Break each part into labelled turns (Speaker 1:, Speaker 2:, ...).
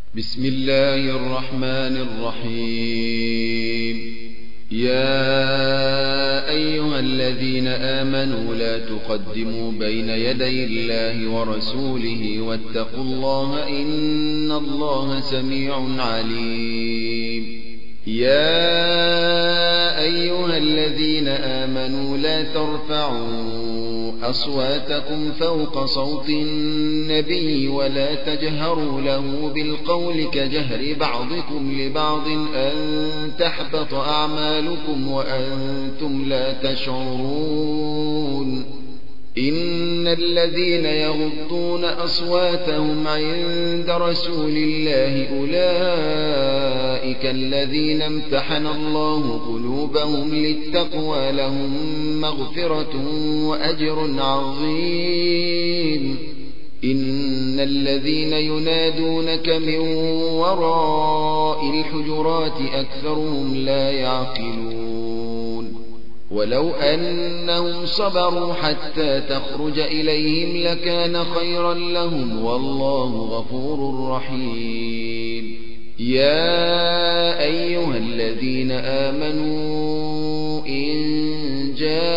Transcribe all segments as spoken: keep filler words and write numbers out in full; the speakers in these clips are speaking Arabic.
Speaker 1: بسم الله الرحمن الرحيم. يا أيها الذين آمنوا لا تقدموا بين يدي الله ورسوله واتقوا الله إن الله سميع عليم. يا أيها الذين آمنوا لا ترفعوا أصواتكم فوق صوت النبي ولا تجهروا له بالقول كجهر بعضكم لبعض أن تحبط أعمالكم وأنتم لا تشعرون. إن الذين يغضون أصواتهم عند رسول الله أولئك الذين امتحن الله قلوبهم للتقوى لهم مغفرة وأجر عظيم. إن الذين ينادونك من وراء الحجرات أكثرهم لا يعقلون. ولو أنهم صبروا حتى تخرج إليهم لكان خيرا لهم والله غفور رحيم. يا أيها الذين آمنوا إن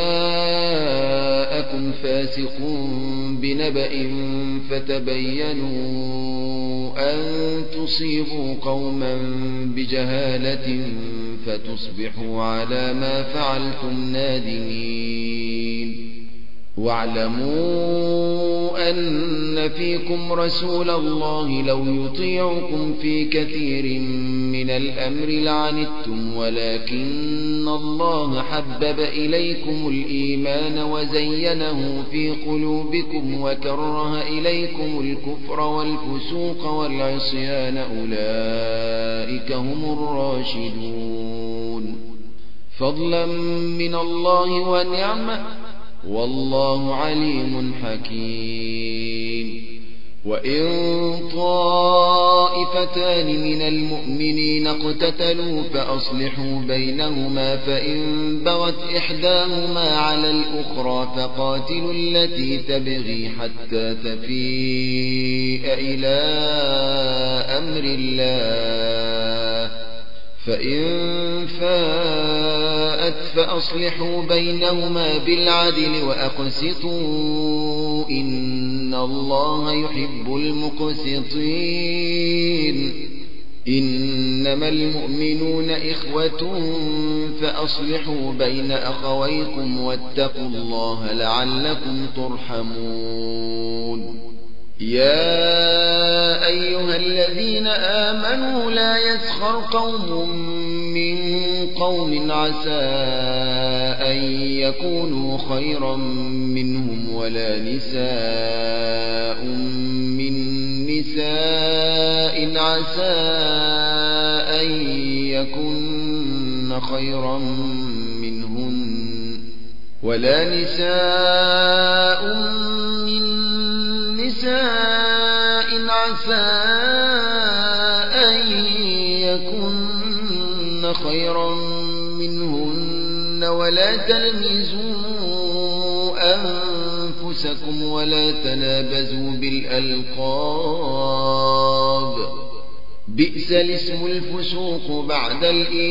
Speaker 1: جاءكم فاسق بنبأ فتبينوا أن تصيبوا قوما بجهالة فتصبحوا على ما فعلتم نادمين. واعلموا أن فيكم رسول الله لو يطيعكم في كثير من الأمر لعنتم ولكن الله حبب إليكم الإيمان وزينه في قلوبكم وكره إليكم الكفر والفسوق والعصيان أولئك هم الراشدون. فضلا من الله ونعمة والله عليم حكيم. وإن طائفتان من المؤمنين اقتتلوا فأصلحوا بينهما فإن بغت إحداهما على الأخرى فقاتلوا التي تبغي حتى تفيء إلى أمر الله فإن فاءت فأصلحوا بينهما بالعدل وأقسطوا إن الله يحب المقسطين. إنما المؤمنون إخوة فأصلحوا بين أخويكم واتقوا الله لعلكم ترحمون. يا أيها الذين آمنوا لا يسخر قوم من قوم عسى أن يكونوا خيرا منهم ولا نساء من نساء عسى أن يكن خيرا منهن ولا نساء من نساء عسى أن يكن خيرا منهن ولا تلمزوا أنفسكم ولا تنابزوا بالألقاب بئس الاسم الفسوق بعد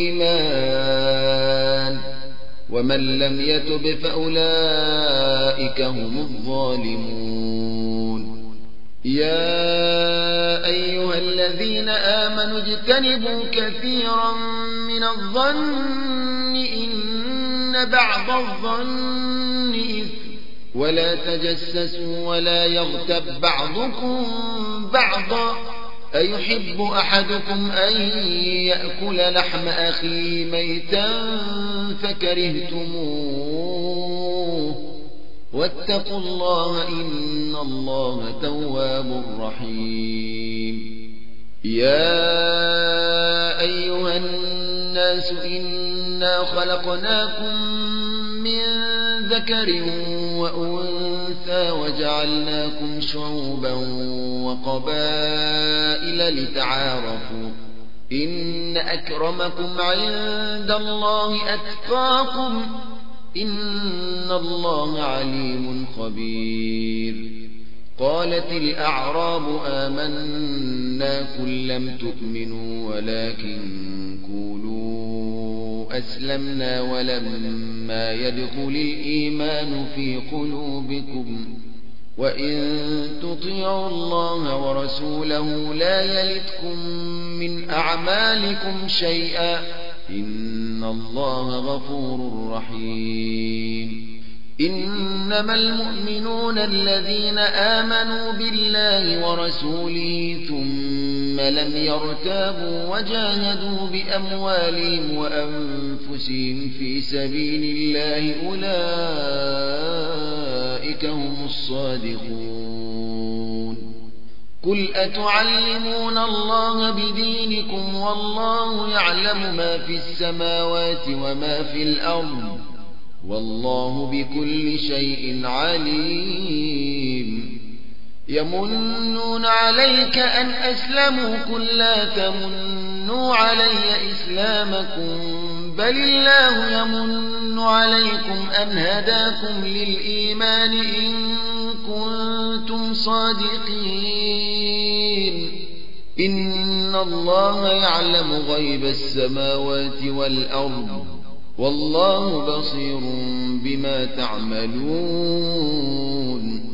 Speaker 1: الإيمان ومن لم يتب فأولئك هم الظالمون. يا أيها الذين آمنوا اجتنبوا كثيرا من الظن إن بعض الظن إثم ولا تجسسوا ولا يغتب بعضكم بعضا أيحب أحدكم أن يأكل لحم أخيه ميتا فكرهتموه واتقوا الله إن الله تواب رحيم. يا أيها الناس إنا خلقناكم من ذكر وأنثى وجعلناكم شعوبا وقبائل لتعارفوا إن أكرمكم عند الله أتقاكم إن الله عليم خبير. قالت الأعراب آمنا قل لم تؤمنوا ولكن قولوا أسلمنا ولما يدخل الإيمان في قلوبكم وإن تطيعوا الله ورسوله لا يلتكم من أعمالكم شيئا إن الله غفور رحيم إنما المؤمنون الذين آمنوا بالله ورسوله ثم لم يرتابوا وجاهدوا بأموالهم وأنفسهم في سبيل الله أولئك هم الصادقون قل أتعلمون الله بدينكم والله يعلم ما في السماوات وما في الأرض والله بكل شيء عليم يمنون عليك أن أسلموا قل لا تمنوا علي إسلامكم بل الله يمن عليكم أن هداكم للإيمان إن كنتم صادقين إن الله يعلم غيب السماوات والأرض والله بصير بما تعملون